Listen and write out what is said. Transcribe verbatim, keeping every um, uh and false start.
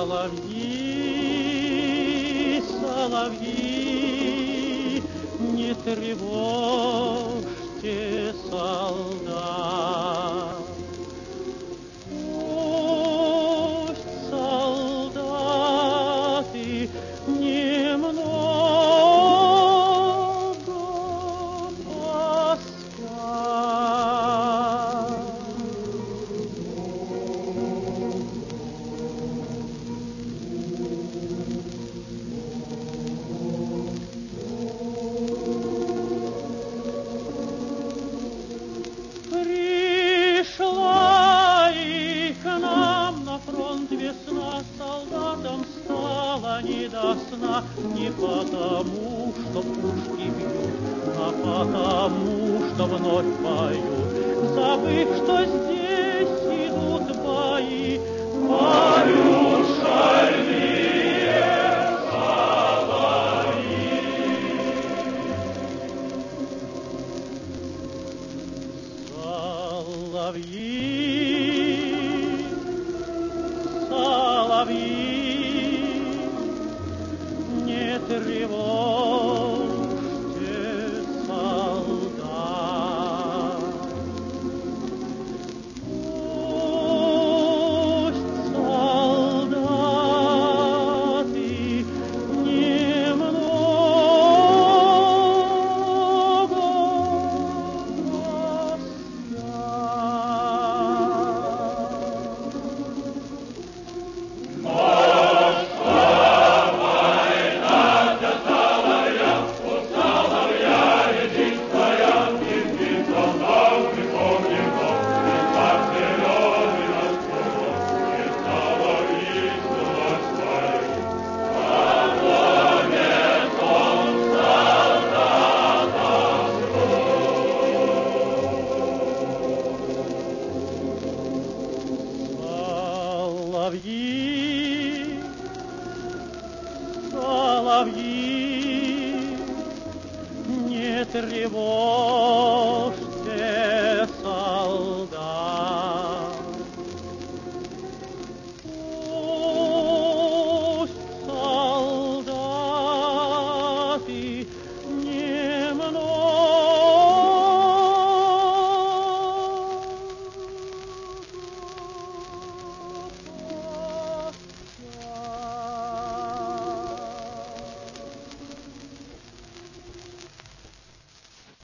Соловьи, соловьи, не тревожьте солдат. Пусть солдаты немного поспят. Пришла и к нам на фронт весна, солдатам стало не до сна, не потому, что пушки бьют, а потому, что вновь поют, забыв, что здесь идут бои, поют шальные соловьи. Соловьи, соловьи, не тревожьте солдат. Пусть солдаты немного соловьи, соловьи, не тревожьте